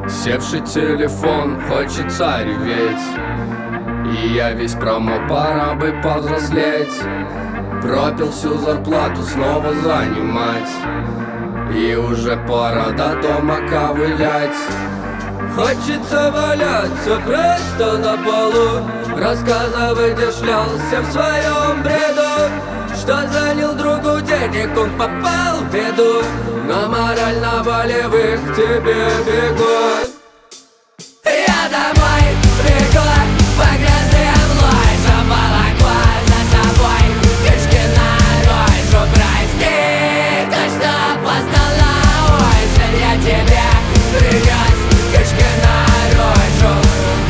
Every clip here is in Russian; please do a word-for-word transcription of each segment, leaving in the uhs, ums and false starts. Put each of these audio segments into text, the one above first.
Севший телефон, хочется реветь, и я весь промок, пора бы повзрослеть. Пропил всю зарплату, снова занимать, и уже пора до дома ковылять. Хочется валяться просто на полу, рассказывать, где шлялся в своем бреду, что занял другу денег, он попал в беду, но морально-волевых к тебе бегут. Я домой бегу по грязным лужам, волокла за собой кишки наружу. Прости, то, что опоздал на ужин, я тебе принес кишки наружу.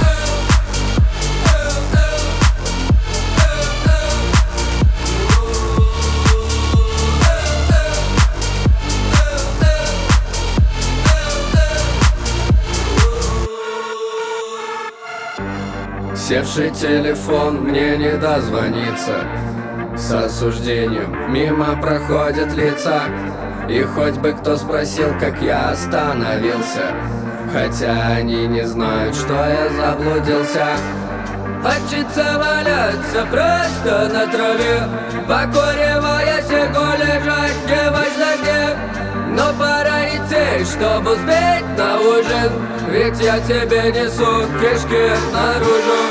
Севший телефон, мне не дозвониться, с осуждением мимо проходят лица. И хоть бы кто спросил, как я остановился, хотя они не знают, что я заблудился. Хочется валяться просто на траве, покуривая сигару, лежать неважно где. Но пора идти, чтобы успеть на ужин, ведь я тебе несу кишки наружу.